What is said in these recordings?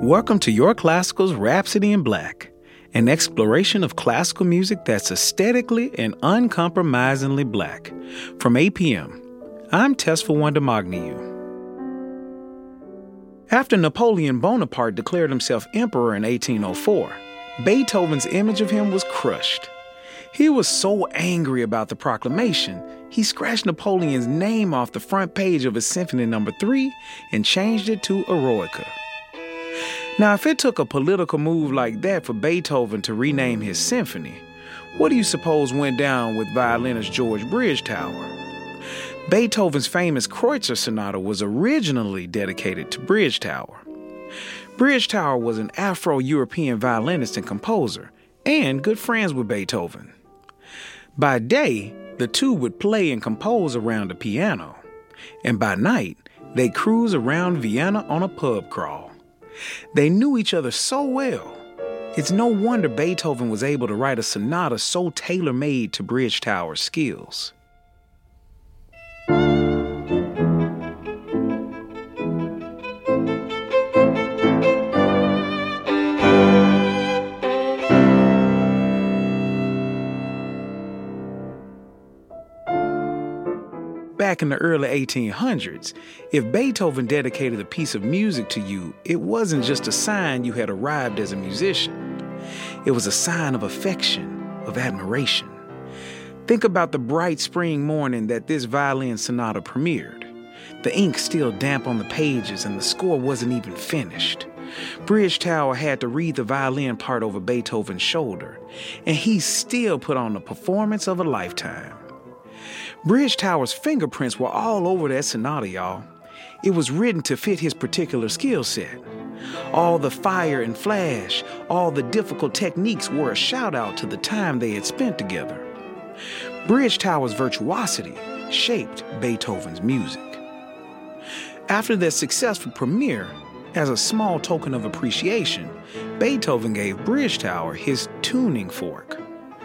Welcome to Your Classical's Rhapsody in Black, an exploration of classical music that's aesthetically and uncompromisingly black. From APM, I'm Tesfa Wondamagniou. After Napoleon Bonaparte declared himself emperor in 1804, Beethoven's image of him was crushed. He was so angry about the proclamation, he scratched Napoleon's name off the front page of his Symphony No. 3 and changed it to Eroica. Now, if it took a political move like that for Beethoven to rename his symphony, what do you suppose went down with violinist George Bridgetower? Beethoven's famous Kreutzer Sonata was originally dedicated to Bridgetower. Bridgetower was an Afro-European violinist and composer, and good friends with Beethoven. By day, the two would play and compose around the piano, and by night, they'd cruise around Vienna on a pub crawl. They knew each other so well. It's no wonder Beethoven was able to write a sonata so tailor-made to Bridgetower's skills. Back in the early 1800s, if Beethoven dedicated a piece of music to you, it wasn't just a sign you had arrived as a musician. It was a sign of affection, of admiration. Think about the bright spring morning that this violin sonata premiered. The ink still damp on the pages and the score wasn't even finished. Bridgetower had to read the violin part over Beethoven's shoulder, and he still put on the performance of a lifetime. Bridgetower's fingerprints were all over that sonata, y'all. It was written to fit his particular skill set. All the fire and flash, all the difficult techniques were a shout-out to the time they had spent together. Bridgetower's virtuosity shaped Beethoven's music. After their successful premiere, as a small token of appreciation, Beethoven gave Bridgetower his tuning fork.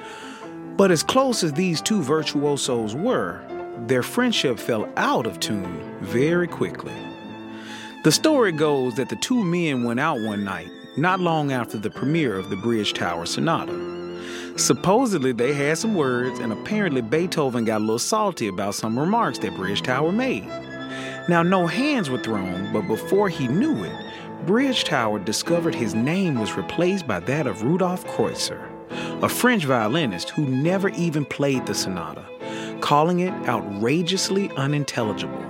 But as close as these two virtuosos were, their friendship fell out of tune very quickly. The story goes that the two men went out one night, not long after the premiere of the Bridgetower Sonata. Supposedly they had some words, and apparently Beethoven got a little salty about some remarks that Bridgetower made. Now, no hands were thrown, but before he knew it, Bridgetower discovered his name was replaced by that of Rudolf Kreutzer, a French violinist who never even played the sonata, calling it outrageously unintelligible.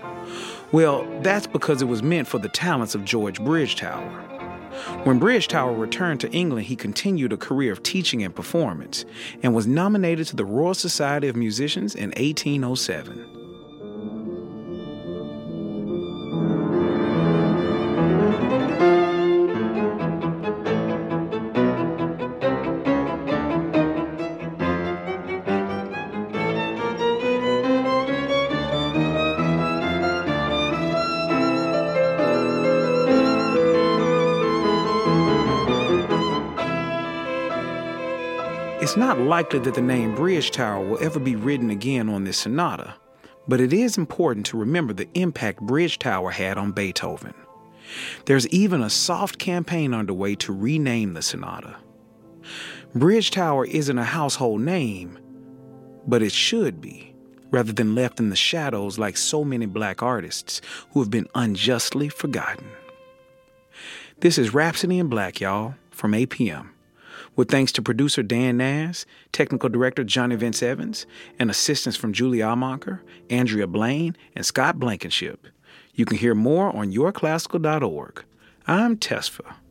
Well, that's because it was meant for the talents of George Bridgetower. When Bridgetower returned to England, he continued a career of teaching and performance, and was nominated to the Royal Society of Musicians in 1807. It's not likely that the name Bridgetower will ever be written again on this sonata, but it is important to remember the impact Bridgetower had on Beethoven. There's even a soft campaign underway to rename the sonata. Bridgetower isn't a household name, but it should be, rather than left in the shadows like so many black artists who have been unjustly forgotten. This is Rhapsody in Black, y'all, from APM. With thanks to producer Dan Nass, technical director Johnny Vince Evans, and assistance from Julie Almonker, Andrea Blaine, and Scott Blankenship. You can hear more on yourclassical.org. I'm Tesfa.